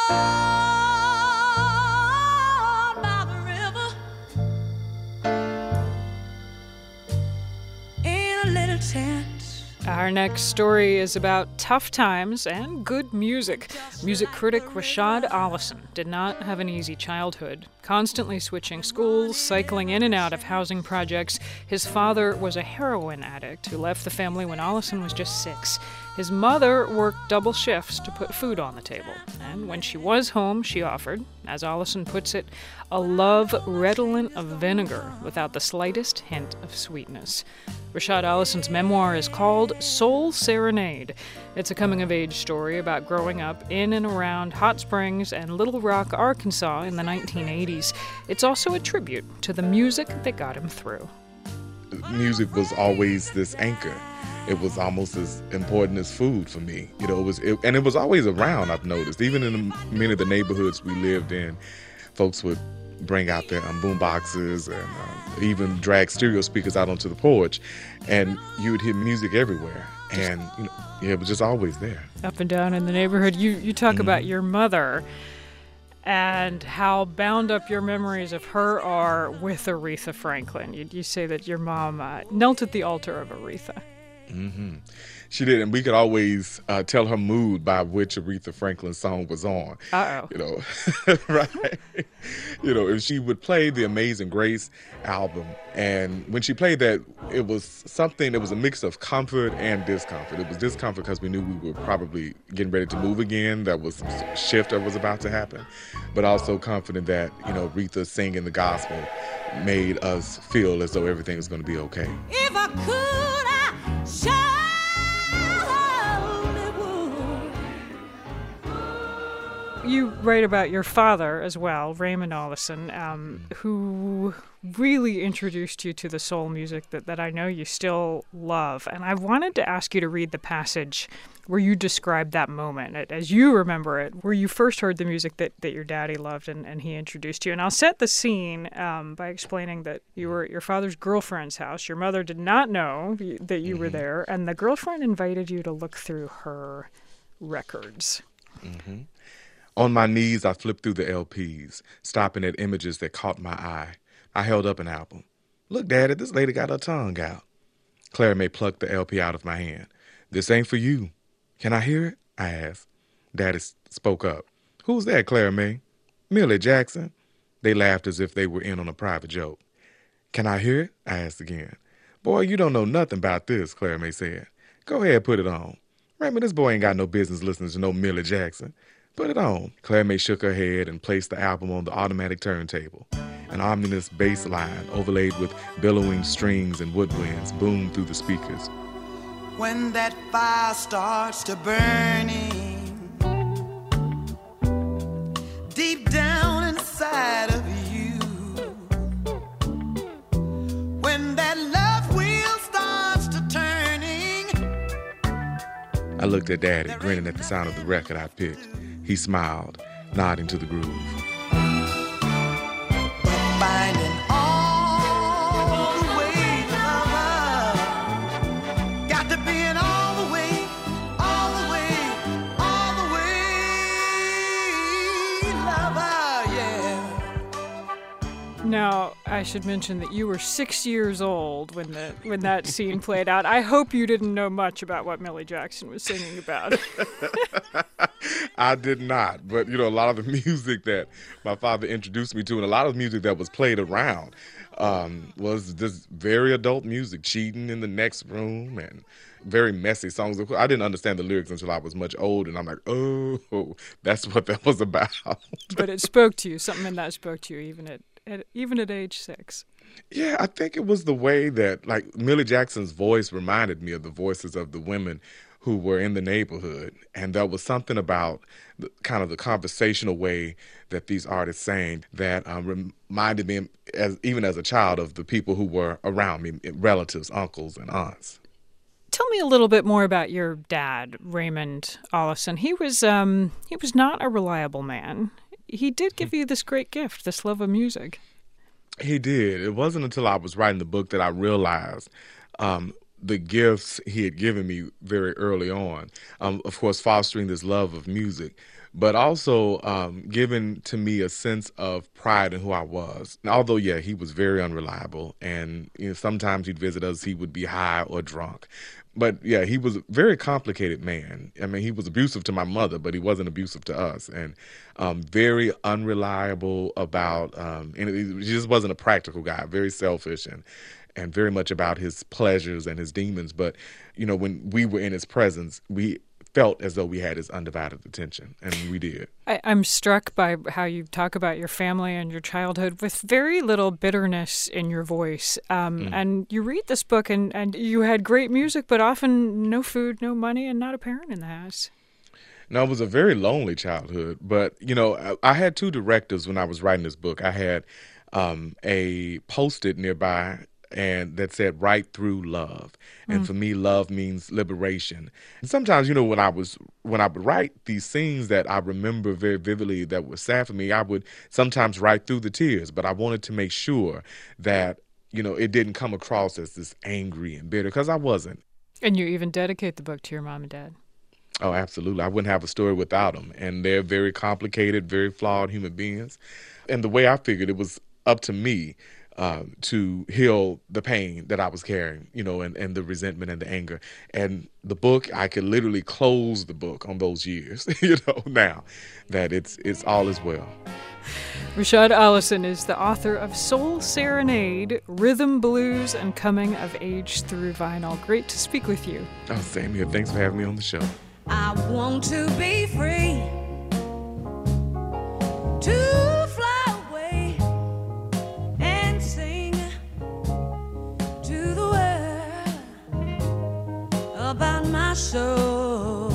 by the river in a little tent. Our next story is about tough times and good music. Music critic Rashad Ollison did not have an easy childhood. Constantly switching schools, cycling in and out of housing projects, his father was a heroin addict who left the family when Ollison was just 6. His mother worked double shifts to put food on the table. And when she was home, she offered, as Ollison puts it, a love redolent of vinegar without the slightest hint of sweetness. Rashad Ollison's memoir is called Soul Serenade. It's a coming-of-age story about growing up in and around Hot Springs and Little Rock, Arkansas in the 1980s. It's also a tribute to the music that got him through. Music was always this anchor. It was almost as important as food for me. You know, it was always around, I've noticed. Even in many of the neighborhoods we lived in, folks would bring out their boom boxes and even drag stereo speakers out onto the porch, and you would hear music everywhere. And it was just always there. Up and down in the neighborhood. You talk about your mother and how bound up your memories of her are with Aretha Franklin. You say that your mom knelt at the altar of Aretha. Mm-hmm. She did, and we could always tell her mood by which Aretha Franklin song was on. Uh-oh. Right? If she would play the Amazing Grace album, and when she played that, it was a mix of comfort and discomfort. It was discomfort because we knew we were probably getting ready to move again. That was a shift that was about to happen, but also confident that, Aretha singing the gospel made us feel as though everything was going to be okay. If I could, I You write about your father as well, Raymond Ollison, who really introduced you to the soul music that I know you still love. And I wanted to ask you to read the passage where you describe that moment, as you remember it, where you first heard the music that your daddy loved and he introduced you. And I'll set the scene by explaining that you were at your father's girlfriend's house. Your mother did not know that you were there, and the girlfriend invited you to look through her records. Mm-hmm. On my knees, I flipped through the LPs, stopping at images that caught my eye. I held up an album. Look, Daddy, this lady got her tongue out. Clara May plucked the LP out of my hand. This ain't for you. Can I hear it? I asked. Daddy spoke up. Who's that, Clara May? Millie Jackson. They laughed as if they were in on a private joke. Can I hear it? I asked again. Boy, you don't know nothing about this, Clara May said. Go ahead, put it on. Raymond, this boy ain't got no business listening to no Millie Jackson. Put it on. Clara May shook her head and placed the album on the automatic turntable. An ominous bass line overlaid with billowing strings and woodwinds boomed through the speakers. When that fire starts to burning deep down inside of you, when that love wheel starts to turning. I looked at Daddy, grinning at the sound of the record I picked. He smiled, nodding to the groove. Finding all the way, lover. Got to be in all the way, all the way, all the way, lover, yeah. Now, I should mention that you were 6 years old when that scene played out. I hope you didn't know much about what Millie Jackson was singing about. I did not, but a lot of the music that my father introduced me to, and a lot of music that was played around, was this very adult music, Cheating in the Next Room, and very messy songs. I didn't understand the lyrics until I was much older, and I'm like, oh, that's what that was about. But it spoke to you. Something in that spoke to you, even at age 6. Yeah, I think it was the way that, Millie Jackson's voice reminded me of the voices of the women who were in the neighborhood. And there was something about the conversational way that these artists sang that reminded me, even as a child, of the people who were around me, relatives, uncles, and aunts. Tell me a little bit more about your dad, Raymond Ollison. He was not a reliable man. He did give you this great gift, this love of music. He did. It wasn't until I was writing the book that I realized the gifts he had given me very early on. Of course, fostering this love of music, but also giving to me a sense of pride in who I was. And although, yeah, he was very unreliable, and sometimes he'd visit us, he would be high or drunk. But yeah, he was a very complicated man. I mean, he was abusive to my mother, but he wasn't abusive to us, and very unreliable about, and he just wasn't a practical guy, very selfish and very much about his pleasures and his demons. But, when we were in his presence, we felt as though we had his undivided attention, and we did. I'm struck by how you talk about your family and your childhood with very little bitterness in your voice. And you read this book, and you had great music, but often no food, no money, and not a parent in the house. No, it was a very lonely childhood. But, I had two directives when I was writing this book. I had a Post-it nearby and that said "right through love," and for me, love means liberation. And sometimes, when I would write these scenes that I remember very vividly that were sad for me, I would sometimes write through the tears. But I wanted to make sure that it didn't come across as this angry and bitter, because I wasn't. And you even dedicate the book to your mom and dad. Oh, absolutely. I wouldn't have a story without them. And they're very complicated, very flawed human beings. And the way I figured, it was up to me to heal the pain that I was carrying, and the resentment and the anger. And the book, I could literally close the book on those years, now that it's all is well. Rashad Allison is the author of Soul Serenade, Rhythm, Blues, and Coming of Age Through Vinyl. Great to speak with you. Oh, same here. Thanks for having me on the show. I want to be free to fly away and sing to the world about my soul.